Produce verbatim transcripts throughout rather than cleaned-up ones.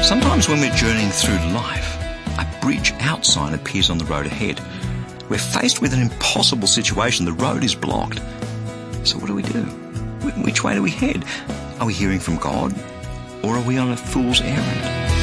Sometimes when we're journeying through life, a bridge out sign appears on the road ahead. We're faced with an impossible situation. The road is blocked. So what do we do? Which way do we head? Are we hearing from God? Or are we on a fool's errand?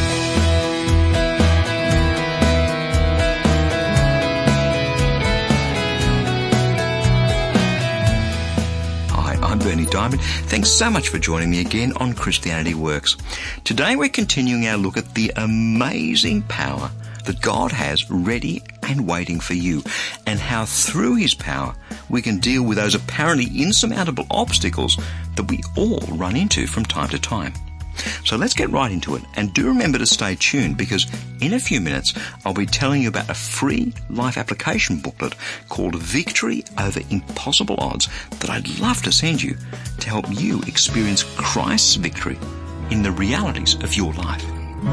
Hi, I'm Bernie Diamond. Thanks so much for joining me again on Christianity Works. Today we're continuing our look at the amazing power that God has ready and waiting for you, and how through his power we can deal with those apparently insurmountable obstacles that we all run into from time to time. So let's get right into it, and do remember to stay tuned, because in a few minutes I'll be telling you about a free life application booklet called Victory Over Impossible Odds that I'd love to send you to help you experience Christ's victory in the realities of your life.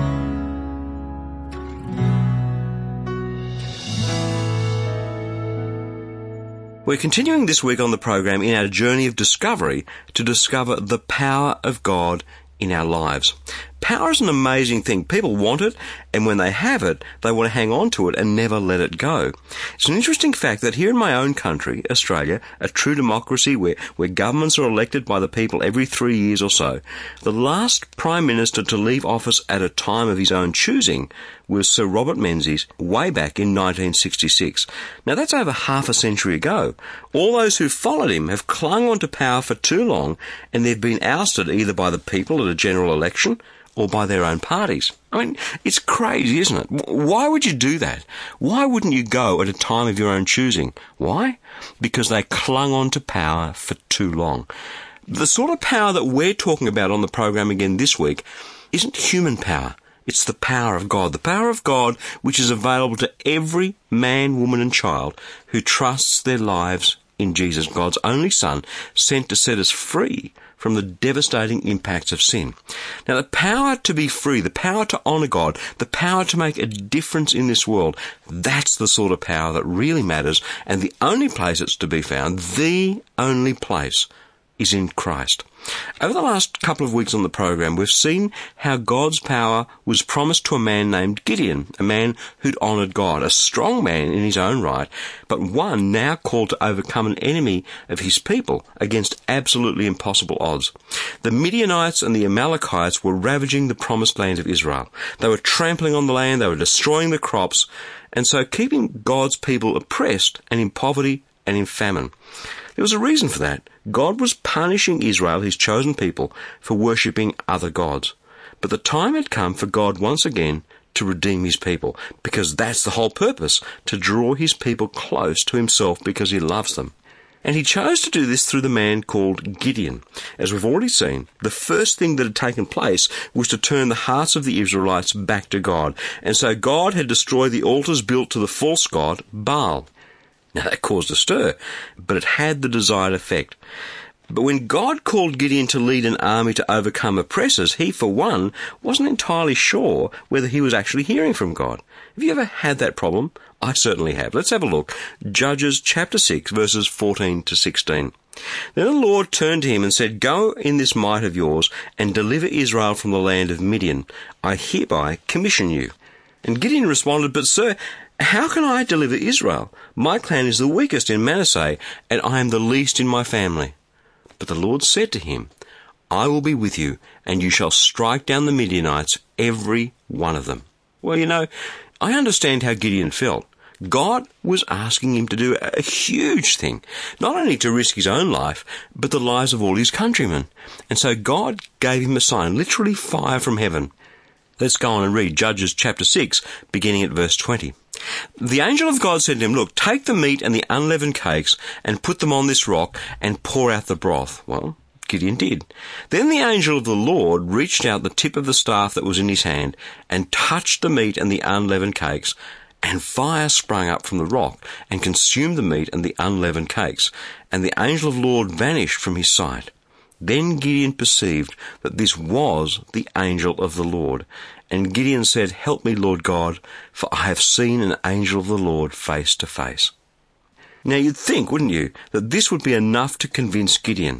We're continuing this week on the program in our journey of discovery to discover the power of God in our lives. Power is an amazing thing. People want it, and when they have it, they want to hang on to it and never let it go. It's an interesting fact that here in my own country, Australia, a true democracy where, where governments are elected by the people every three years or so, the last Prime Minister to leave office at a time of his own choosing was Sir Robert Menzies way back in nineteen sixty-six. Now that's over half a century ago. All those who followed him have clung on to power for too long, and they've been ousted either by the people at a general election or by their own parties. I mean, it's crazy, isn't it? Why would you do that? Why wouldn't you go at a time of your own choosing? Why? Because they clung on to power for too long. The sort of power that we're talking about on the program again this week isn't human power. It's the power of God. The power of God which is available to every man, woman and child who trusts their lives in Jesus, God's only Son, sent to set us free from the devastating impacts of sin. Now, the power to be free, the power to honour God, the power to make a difference in this world, that's the sort of power that really matters, and the only place it's to be found, the only place, is in Christ. Over the last couple of weeks on the program, we've seen how God's power was promised to a man named Gideon, a man who'd honoured God, a strong man in his own right, but one now called to overcome an enemy of his people against absolutely impossible odds. The Midianites and the Amalekites were ravaging the promised land of Israel. They were trampling on the land, they were destroying the crops, and so keeping God's people oppressed and in poverty and in famine. There was a reason for that. God was punishing Israel, his chosen people, for worshipping other gods. But the time had come for God once again to redeem his people, because that's the whole purpose, to draw his people close to himself because he loves them. And he chose to do this through the man called Gideon. As we've already seen, the first thing that had taken place was to turn the hearts of the Israelites back to God. And so God had destroyed the altars built to the false god Baal. Now that caused a stir, but it had the desired effect. But when God called Gideon to lead an army to overcome oppressors, he, for one, wasn't entirely sure whether he was actually hearing from God. Have you ever had that problem? I certainly have. Let's have a look. Judges chapter six, verses fourteen to sixteen. Then the Lord turned to him and said, "Go in this might of yours and deliver Israel from the land of Midian. I hereby commission you." And Gideon responded, "But sir, how can I deliver Israel? My clan is the weakest in Manasseh, and I am the least in my family." But the Lord said to him, "I will be with you, and you shall strike down the Midianites, every one of them." Well, you know, I understand how Gideon felt. God was asking him to do a huge thing, not only to risk his own life, but the lives of all his countrymen. And so God gave him a sign, literally fire from heaven. Let's go on and read Judges chapter six, beginning at verse twenty. The angel of God said to him, "Look, take the meat and the unleavened cakes and put them on this rock and pour out the broth." Well, Gideon did. Then the angel of the Lord reached out the tip of the staff that was in his hand and touched the meat and the unleavened cakes, and fire sprang up from the rock and consumed the meat and the unleavened cakes, and the angel of the Lord vanished from his sight. Then Gideon perceived that this was the angel of the Lord. And Gideon said, "Help me, Lord God, for I have seen an angel of the Lord face to face." Now you'd think, wouldn't you, that this would be enough to convince Gideon.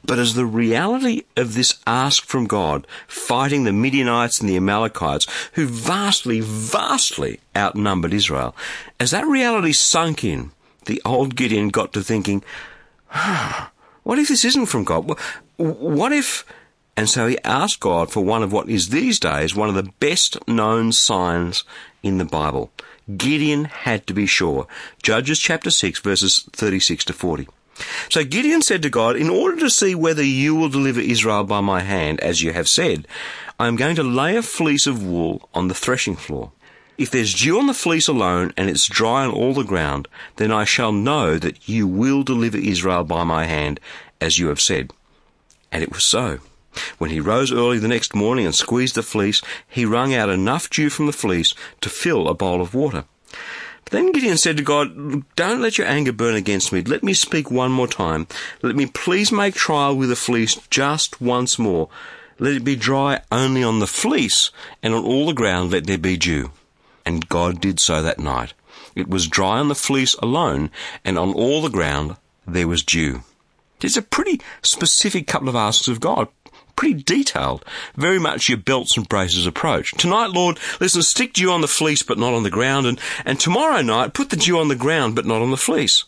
but as the reality of this ask from God, fighting the Midianites and the Amalekites, who vastly, vastly outnumbered Israel, as that reality sunk in, the old Gideon got to thinking, oh, what if this isn't from God? What if... And so he asked God for one of what is these days one of the best-known signs in the Bible. Gideon had to be sure. Judges chapter six, verses thirty-six to forty. So Gideon said to God, in order to see whether you will deliver Israel by my hand, as you have said, I am going to lay a fleece of wool on the threshing floor. If there's dew on the fleece alone, and it's dry on all the ground, then I shall know that you will deliver Israel by my hand, as you have said. And it was so. When he rose early the next morning and squeezed the fleece, he wrung out enough dew from the fleece to fill a bowl of water. But then Gideon said to God, don't let your anger burn against me. Let me speak one more time. Let me please make trial with the fleece just once more. Let it be dry only on the fleece, and on all the ground let there be dew. And God did so that night. It was dry on the fleece alone, and on all the ground there was dew. It's a pretty specific couple of asks of God. Pretty detailed, very much your belts and braces approach. Tonight, Lord, listen, stick dew on the fleece but not on the ground, and, and tomorrow night, put the dew on the ground but not on the fleece.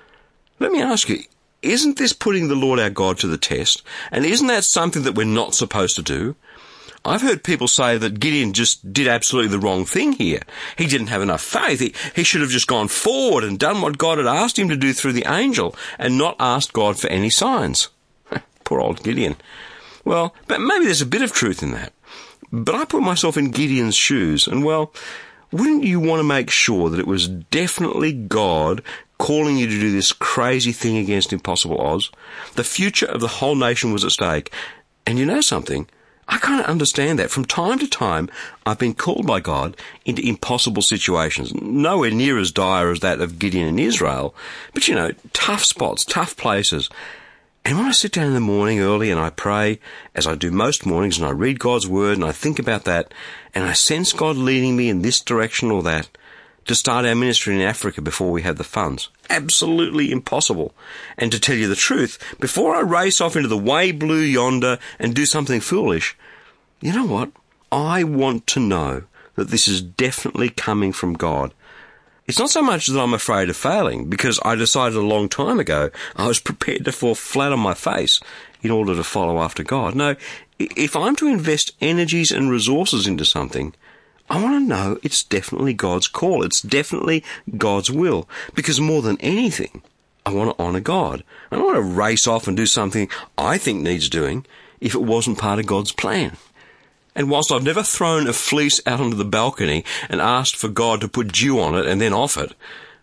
Let me ask you, isn't this putting the Lord our God to the test? And isn't that something that we're not supposed to do? I've heard people say that Gideon just did absolutely the wrong thing here. He didn't have enough faith. He, he should have just gone forward and done what God had asked him to do through the angel and not asked God for any signs. Poor old Gideon. Well, but maybe there's a bit of truth in that. But I put myself in Gideon's shoes, and well, wouldn't you want to make sure that it was definitely God calling you to do this crazy thing against impossible odds? The future of the whole nation was at stake. And you know something? I kind of understand that. From time to time, I've been called by God into impossible situations, nowhere near as dire as that of Gideon in Israel, but, you know, tough spots, tough places. And when I sit down in the morning early and I pray, as I do most mornings, and I read God's Word and I think about that, and I sense God leading me in this direction or that, to start our ministry in Africa before we have the funds. Absolutely impossible. And to tell you the truth, before I race off into the way blue yonder and do something foolish, you know what? I want to know that this is definitely coming from God. It's not so much that I'm afraid of failing, because I decided a long time ago I was prepared to fall flat on my face in order to follow after God. No, if I'm to invest energies and resources into something, I want to know it's definitely God's call. It's definitely God's will. Because more than anything, I want to honour God. I don't want to race off and do something I think needs doing if it wasn't part of God's plan. And whilst I've never thrown a fleece out onto the balcony and asked for God to put dew on it and then off it,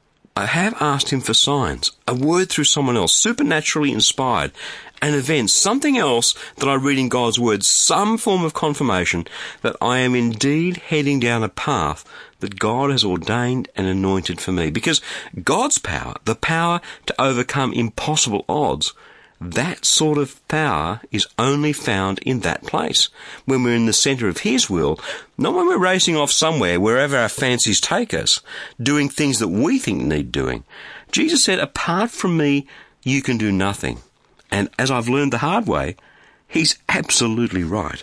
I have asked him for signs, a word through someone else, supernaturally inspired, an event, something else that I read in God's Word, some form of confirmation that I am indeed heading down a path that God has ordained and anointed for me. Because God's power, the power to overcome impossible odds, that sort of power is only found in that place, when we're in the centre of His will, not when we're racing off somewhere, wherever our fancies take us, doing things that we think need doing. Jesus said, apart from me, you can do nothing. And as I've learned the hard way, He's absolutely right.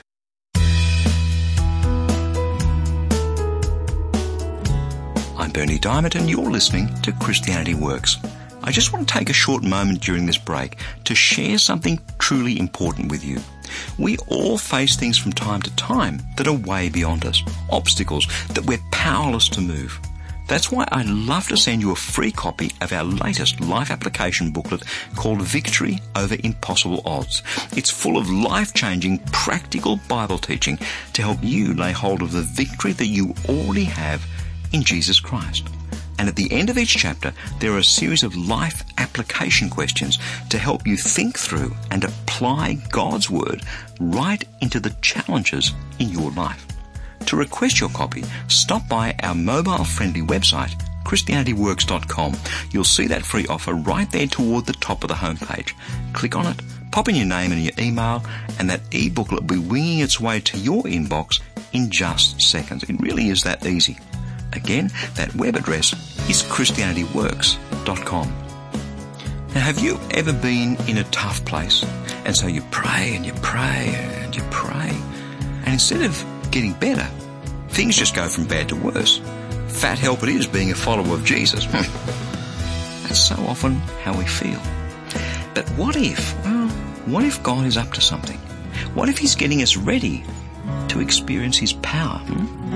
I'm Bernie Diamond, and you're listening to Christianity Works. I just want to take a short moment during this break to share something truly important with you. We all face things from time to time that are way beyond us, obstacles that we're powerless to move. That's why I'd love to send you a free copy of our latest life application booklet called Victory Over Impossible Odds. It's full of life-changing, practical Bible teaching to help you lay hold of the victory that you already have in Jesus Christ. And at the end of each chapter, there are a series of life application questions to help you think through and apply God's Word right into the challenges in your life. To request your copy, stop by our mobile-friendly website, Christianity Works dot com. You'll see that free offer right there toward the top of the homepage. Click on it, pop in your name and your email, and that e-booklet will be winging its way to your inbox in just seconds. It really is that easy. Again, that web address is Christianity Works dot com. Now, have you ever been in a tough place? And so you pray and you pray and you pray, and instead of getting better, things just go from bad to worse. Fat help it is being a follower of Jesus. That's so often how we feel. But what if, well, what if God is up to something? What if he's getting us ready to experience his power? Hmm?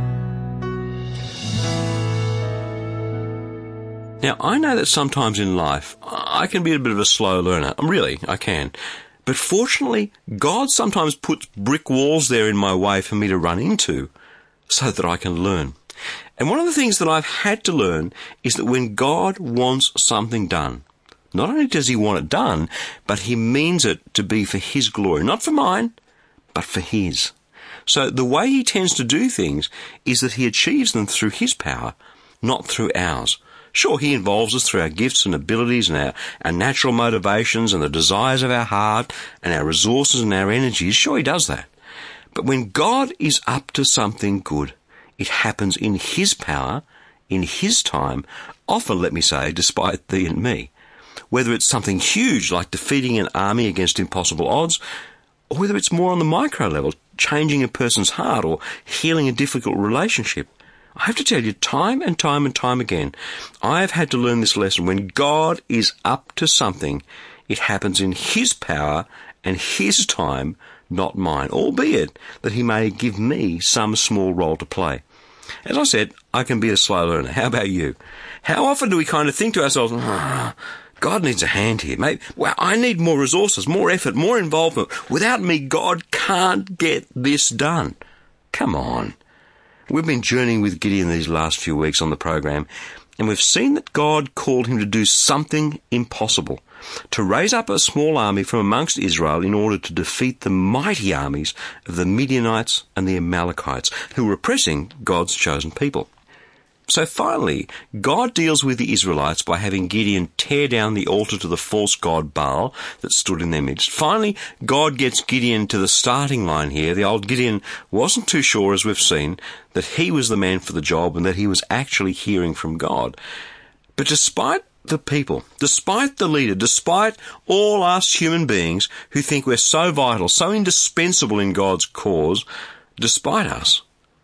Now, I know that sometimes in life, I can be a bit of a slow learner. Really, I can. But fortunately, God sometimes puts brick walls there in my way for me to run into so that I can learn. And one of the things that I've had to learn is that when God wants something done, not only does he want it done, but he means it to be for his glory. Not for mine, but for his. So the way he tends to do things is that he achieves them through his power, not through ours. Sure, he involves us through our gifts and abilities and our, our natural motivations and the desires of our heart and our resources and our energies. Sure, he does that. But when God is up to something good, it happens in his power, in his time, often, let me say, despite thee and me. Whether it's something huge like defeating an army against impossible odds, or whether it's more on the micro level, changing a person's heart or healing a difficult relationship. I have to tell you, time and time and time again, I have had to learn this lesson. When God is up to something, it happens in his power and his time, not mine, albeit that he may give me some small role to play. As I said, I can be a slow learner. How about you? How often do we kind of think to ourselves, oh, God needs a hand here. Maybe, well, I need more resources, more effort, more involvement. Without me, God can't get this done. Come on. We've been journeying with Gideon these last few weeks on the program, and we've seen that God called him to do something impossible, to raise up a small army from amongst Israel in order to defeat the mighty armies of the Midianites and the Amalekites, who were oppressing God's chosen people. So finally, God deals with the Israelites by having Gideon tear down the altar to the false god Baal that stood in their midst. Finally, God gets Gideon to the starting line here. The old Gideon wasn't too sure, as we've seen, that he was the man for the job and that he was actually hearing from God. But despite the people, despite the leader, despite all us human beings who think we're so vital, so indispensable in God's cause, despite us,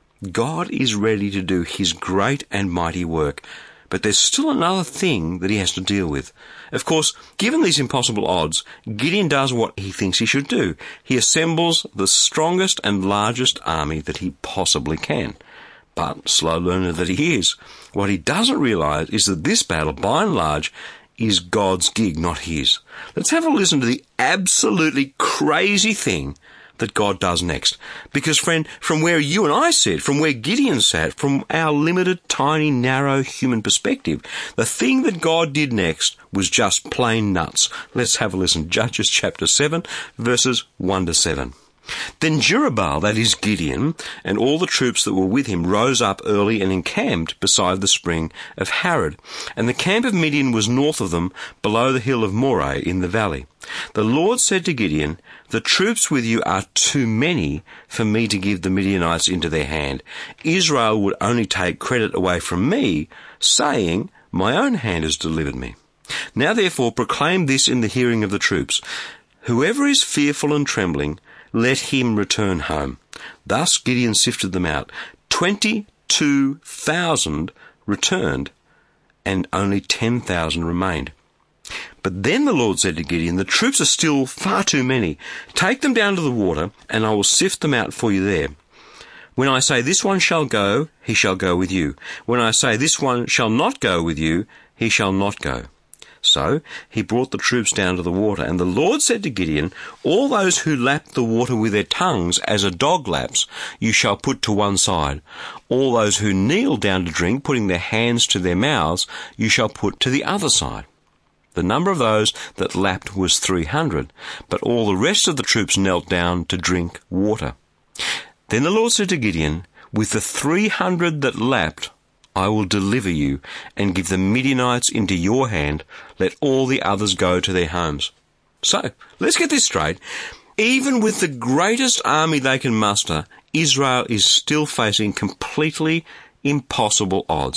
God is ready to do his great and mighty work, but there's still another thing that he has to deal with. Of course, given these impossible odds, Gideon does what he thinks he should do. He assembles the strongest and largest army that he possibly can. But, slow learner that he is, what he doesn't realise is that this battle, by and large, is God's gig, not his. Let's have a listen to the absolutely crazy thing that God does next. Because, friend, from where you and I sit, from where Gideon sat, from our limited, tiny, narrow human perspective, the thing that God did next was just plain nuts. Let's have a listen. Judges chapter seven, verses one to seven. Then Jerubbaal, that is Gideon, and all the troops that were with him rose up early and encamped beside the spring of Harod. And the camp of Midian was north of them, below the hill of Moreh in the valley. The Lord said to Gideon, "The troops with you are too many for me to give the Midianites into their hand. Israel would only take credit away from me, saying, 'My own hand has delivered me.' Now therefore proclaim this in the hearing of the troops. Whoever is fearful and trembling, let him return home." Thus Gideon sifted them out. Twenty-two thousand returned, and only ten thousand remained. But then the Lord said to Gideon, "The troops are still far too many. Take them down to the water, and I will sift them out for you there. When I say this one shall go, he shall go with you. When I say this one shall not go with you, he shall not go." So he brought the troops down to the water, and the Lord said to Gideon, "All those who lap the water with their tongues as a dog laps, you shall put to one side. All those who kneel down to drink, putting their hands to their mouths, you shall put to the other side." The number of those that lapped was three hundred, but all the rest of the troops knelt down to drink water. Then the Lord said to Gideon, "With the three hundred that lapped, I will deliver you and give the Midianites into your hand. Let all the others go to their homes." So, let's get this straight. Even with the greatest army they can muster, Israel is still facing completely impossible odds.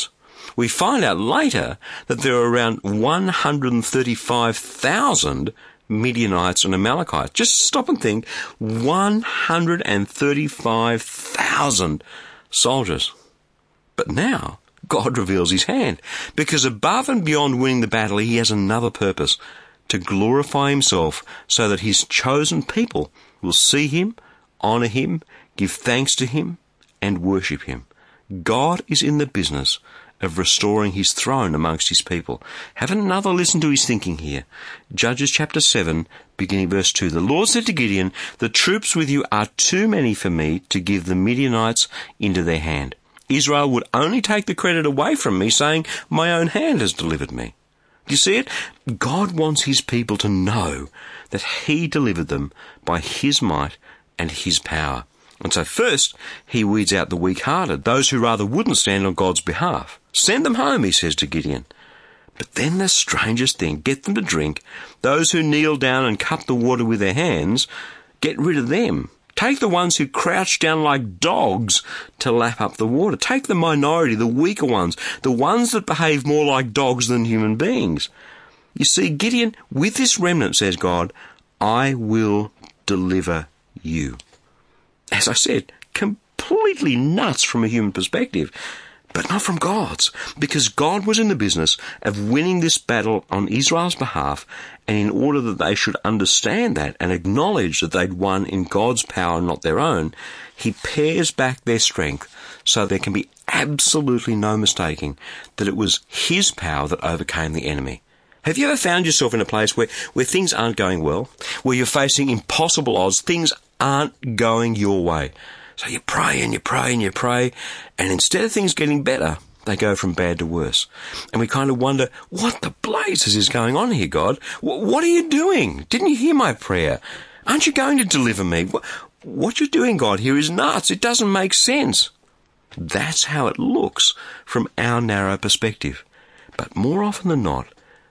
We find out later that there are around one hundred thirty-five thousand Midianites and Amalekites. Just stop and think, one hundred thirty-five thousand soldiers. But now, God reveals his hand, because above and beyond winning the battle, he has another purpose, to glorify himself so that his chosen people will see him, honour him, give thanks to him, and worship him. God is in the business of restoring his throne amongst his people. Have another listen to his thinking here. Judges chapter seven, beginning verse two. The Lord said to Gideon, "The troops with you are too many for me to give the Midianites into their hand. Israel would only take the credit away from me, saying, 'My own hand has delivered me.'" Do you see it? God wants his people to know that he delivered them by his might and his power. And so first, he weeds out the weak-hearted, those who rather wouldn't stand on God's behalf. Send them home, he says to Gideon. But then the strangest thing, get them to drink. Those who kneel down and cup the water with their hands, get rid of them. Take the ones who crouch down like dogs to lap up the water. Take the minority, the weaker ones, the ones that behave more like dogs than human beings. You see, Gideon, with this remnant, says God, I will deliver you. As I said, completely nuts from a human perspective, but not from God's, because God was in the business of winning this battle on Israel's behalf, and in order that they should understand that and acknowledge that they'd won in God's power, not their own, he pares back their strength so there can be absolutely no mistaking that it was his power that overcame the enemy. Have you ever found yourself in a place where, where things aren't going well, where you're facing impossible odds, things aren't going your way? So you pray and you pray and you pray, and instead of things getting better, they go from bad to worse. And we kind of wonder, what the blazes is going on here, God? What are you doing? Didn't you hear my prayer? Aren't you going to deliver me? What you're doing, God, here is nuts. It doesn't make sense. That's how it looks from our narrow perspective. But more often than not,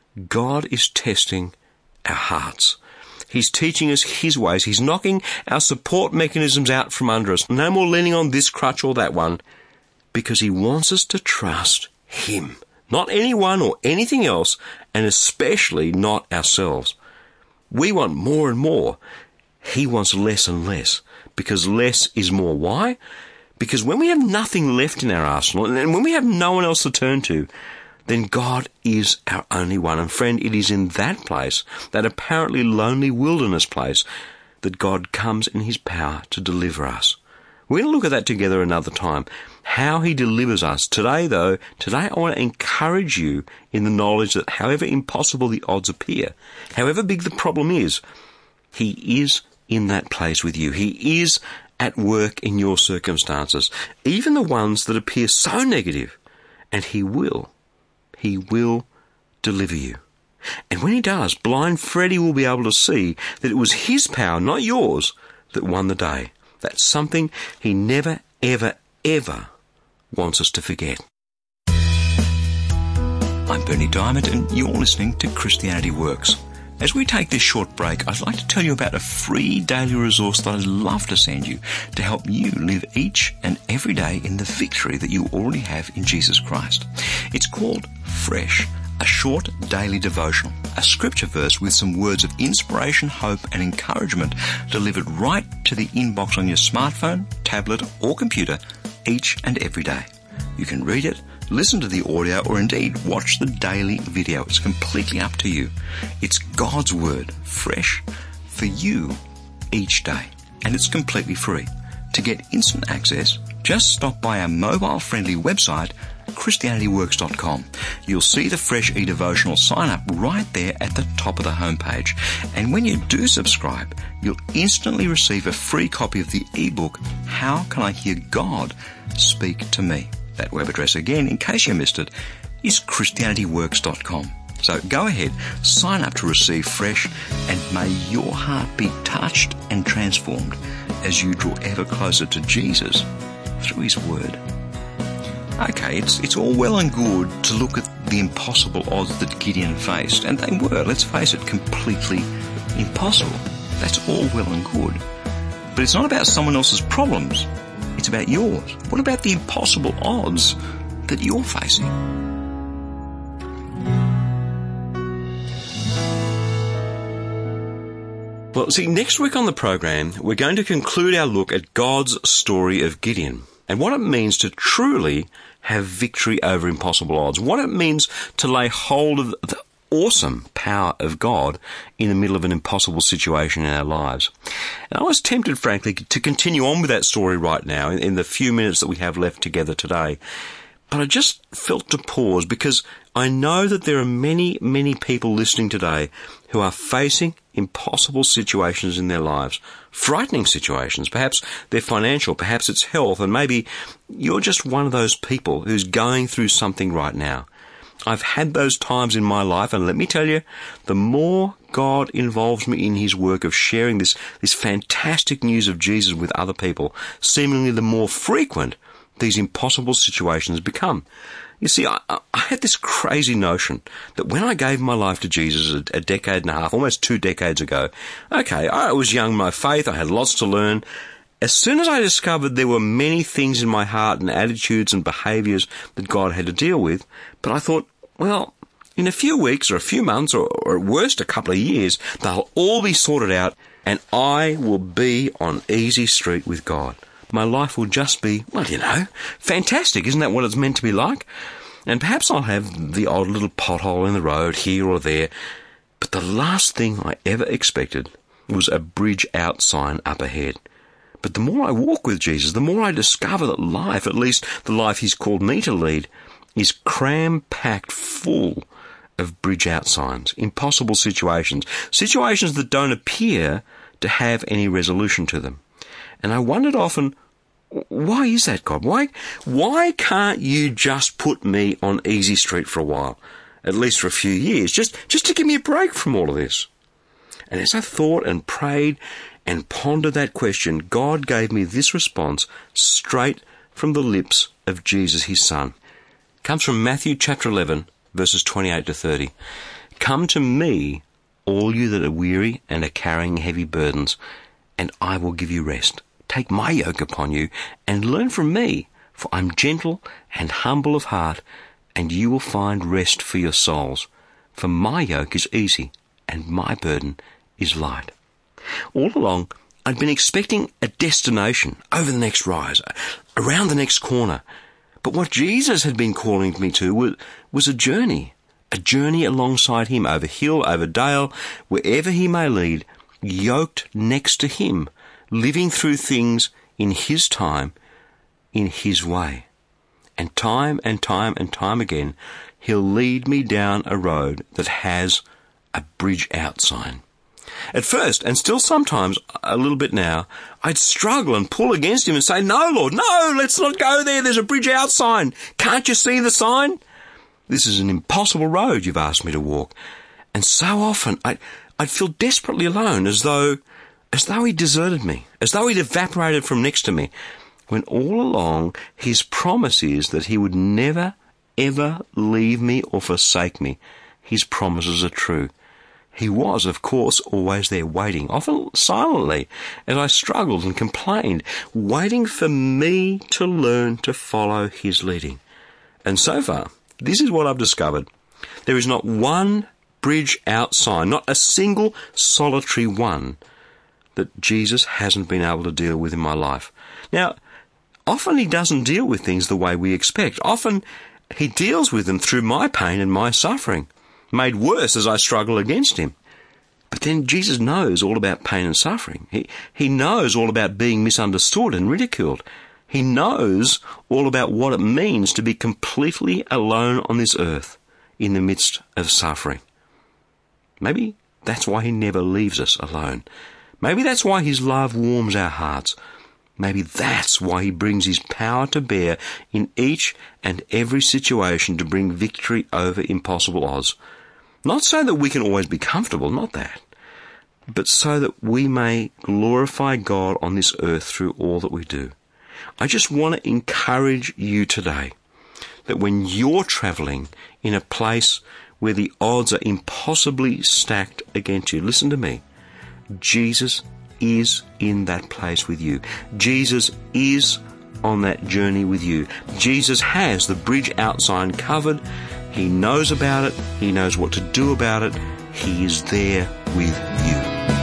God is testing our hearts. He's teaching us his ways. He's knocking our support mechanisms out from under us. No more leaning on this crutch or that one, because he wants us to trust him, not anyone or anything else, and especially not ourselves. We want more and more. He wants less and less, because less is more. Why? Because when we have nothing left in our arsenal, and when we have no one else to turn to, then God is our only one. And friend, it is in that place, that apparently lonely wilderness place, that God comes in his power to deliver us. We're going to look at that together another time, how he delivers us. Today, though, today I want to encourage you in the knowledge that however impossible the odds appear, however big the problem is, he is in that place with you. He is at work in your circumstances, even the ones that appear so negative, and he will. He will deliver you. And when he does, blind Freddie will be able to see that it was his power, not yours, that won the day. That's something he never, ever, ever wants us to forget. I'm Bernie Diamond, and you're listening to Christianity Works. As we take this short break, I'd like to tell you about a free daily resource that I'd love to send you to help you live each and every day in the victory that you already have in Jesus Christ. It's called Fresh, a short daily devotional, a scripture verse with some words of inspiration, hope and encouragement delivered right to the inbox on your smartphone, tablet or computer each and every day. You can read it, listen to the audio, or indeed watch the daily video. It's completely up to you. It's God's Word, fresh, for you each day. And it's completely free. To get instant access, just stop by our mobile-friendly website, Christianity Works dot com. You'll see the Fresh e-devotional sign up right there at the top of the homepage. And when you do subscribe, you'll instantly receive a free copy of the ebook, How Can I Hear God Speak to Me? That web address again, in case you missed it, is Christianity Works dot com. So go ahead, sign up to receive Fresh, and may your heart be touched and transformed as you draw ever closer to Jesus through his word. Okay, it's it's all well and good to look at the impossible odds that Gideon faced, and they were, let's face it, completely impossible. That's all well and good. But it's not about someone else's problems. It's about yours. What about the impossible odds that you're facing. Well, see, next week on the program, we're going to conclude our look at God's story of Gideon and what it means to truly have victory over impossible odds, what it means to lay hold of the awesome power of God in the middle of an impossible situation in our lives. And I was tempted, frankly, to continue on with that story right now in, in the few minutes that we have left together today. But I just felt to pause because I know that there are many, many people listening today who are facing impossible situations in their lives, frightening situations. Perhaps they're financial, perhaps it's health, and maybe you're just one of those people who's going through something right now. I've had those times in my life, and let me tell you, the more God involves me in his work of sharing this, this fantastic news of Jesus with other people, seemingly the more frequent these impossible situations become. You see, I, I had this crazy notion that when I gave my life to Jesus a, a decade and a half, almost two decades ago, okay, I was young in my faith, I had lots to learn. As soon as I discovered there were many things in my heart and attitudes and behaviours that God had to deal with, but I thought, well, in a few weeks or a few months or, or at worst a couple of years, they'll all be sorted out and I will be on easy street with God. My life will just be, well, you know, fantastic. Isn't that what it's meant to be like? And perhaps I'll have the odd little pothole in the road here or there. But the last thing I ever expected was a bridge out sign up ahead. But the more I walk with Jesus, the more I discover that life, at least the life he's called me to lead, is cram-packed full of bridge out signs, impossible situations, situations that don't appear to have any resolution to them. And I wondered often, why is that, God? Why, why can't you just put me on easy street for a while, at least for a few years, just, just to give me a break from all of this? And as I thought and prayed and pondered that question, God gave me this response straight from the lips of Jesus, his son. It comes from Matthew chapter eleven, verses twenty-eight to thirty. Come to me, all you that are weary and are carrying heavy burdens, and I will give you rest. Take my yoke upon you and learn from me, for I'm gentle and humble of heart, and you will find rest for your souls. For my yoke is easy and my burden is light. All along, I'd been expecting a destination over the next rise, around the next corner. But what Jesus had been calling me to was, was a journey, a journey alongside him, over hill, over dale, wherever he may lead, yoked next to him, living through things in his time, in his way. And time and time and time again, he'll lead me down a road that has a bridge out sign. At first, and still sometimes a little bit now, I'd struggle and pull against him and say, no, Lord, no, let's not go there. There's a bridge out sign. Can't you see the sign? This is an impossible road you've asked me to walk. And so often I, I'd feel desperately alone, as though as though he'd deserted me, as though he'd evaporated from next to me, when all along his promise is that he would never, ever leave me or forsake me. His promises are true. He was, of course, always there waiting, often silently, as I struggled and complained, waiting for me to learn to follow his leading. And so far, this is what I've discovered. There is not one bridge out sign, not a single solitary one, that Jesus hasn't been able to deal with in my life. Now, often he doesn't deal with things the way we expect. Often he deals with them through my pain and my suffering, made worse as I struggle against him. But then Jesus knows all about pain and suffering. He, he knows all about being misunderstood and ridiculed. He knows all about what it means to be completely alone on this earth in the midst of suffering. Maybe that's why he never leaves us alone. Maybe that's why his love warms our hearts. Maybe that's why he brings his power to bear in each and every situation to bring victory over impossible odds. Not so that we can always be comfortable, not that, but so that we may glorify God on this earth through all that we do. I just want to encourage you today that when you're travelling in a place where the odds are impossibly stacked against you, listen to me, Jesus is in that place with you. Jesus is on that journey with you. Jesus has the Bridge Out sign covered. He knows about it. He knows what to do about it. He is there with you.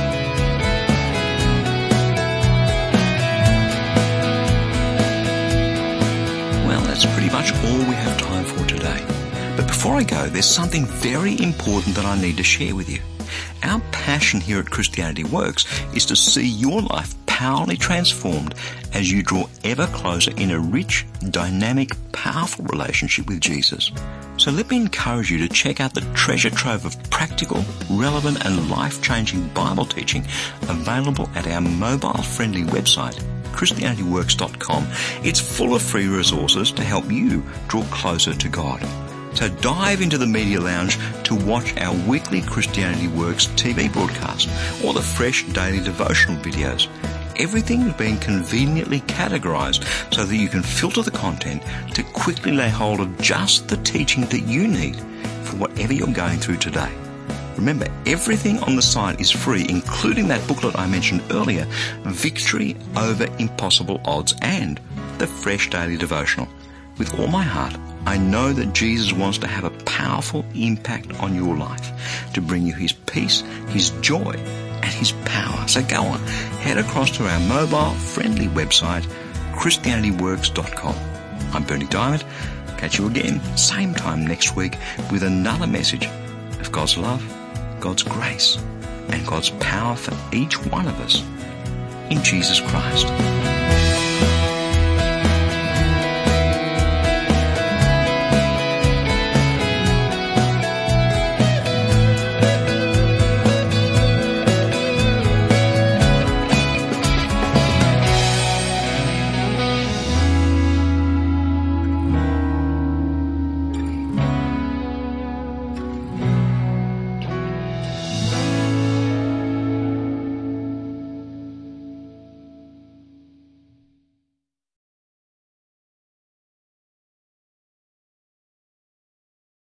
Well, that's pretty much all we have time for today. But before I go, there's something very important that I need to share with you. Our passion here at Christianity Works is to see your life powerfully transformed as you draw ever closer in a rich, dynamic, powerful relationship with Jesus. So let me encourage you to check out the treasure trove of practical, relevant and life-changing Bible teaching available at our mobile-friendly website, Christianity Works dot com. It's full of free resources to help you draw closer to God. So dive into the Media Lounge to watch our weekly Christianity Works T V broadcast or the fresh daily devotional videos. Everything is being conveniently categorized so that you can filter the content to quickly lay hold of just the teaching that you need for whatever you're going through today. Remember, everything on the site is free, including that booklet I mentioned earlier, Victory Over Impossible Odds, and the fresh daily devotional. With all my heart, I know that Jesus wants to have a powerful impact on your life, to bring you his peace, his joy, and his power. So go on, head across to our mobile-friendly website, Christianity Works dot com. I'm Bernie Diamond. Catch you again, same time next week, with another message of God's love, God's grace, and God's power for each one of us in Jesus Christ.